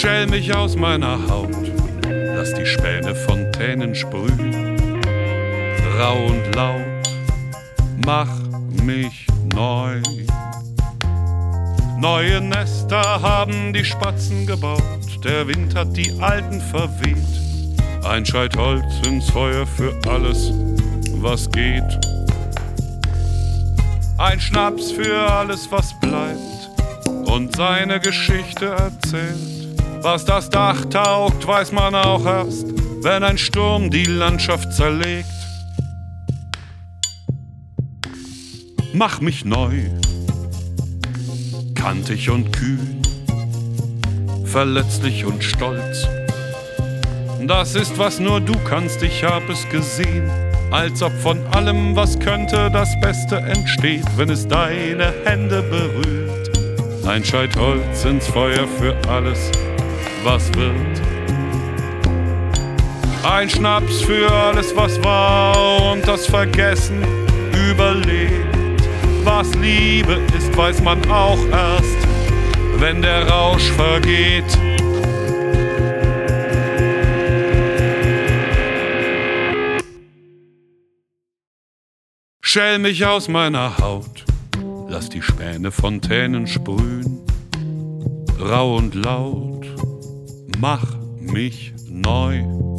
Schäl mich aus meiner Haut, lass die Späne Fontänen sprühen. Rau und laut, mach mich neu. Neue Nester haben die Spatzen gebaut, der Wind hat die alten verweht. Ein Scheit Holz ins Feuer für alles, was geht. Ein Schnaps für alles, was bleibt und seine Geschichte erzählt. Was das Dach taugt, weiß man auch erst, wenn ein Sturm die Landschaft zerlegt. Mach mich neu, kantig und kühn, verletzlich und stolz. Das ist, was nur du kannst, ich hab es gesehen. Als ob von allem, was könnte, das Beste entsteht, wenn es deine Hände berührt. Ein Scheit Holz ins Feuer für alles, was wird. Ein Schnaps für alles, was war und das Vergessen überlebt. Was Liebe ist, weiß man auch erst, wenn der Rausch vergeht. Schäl mich aus meiner Haut, lass die Späne Fontänen sprühen. Rau und laut, mach mich neu.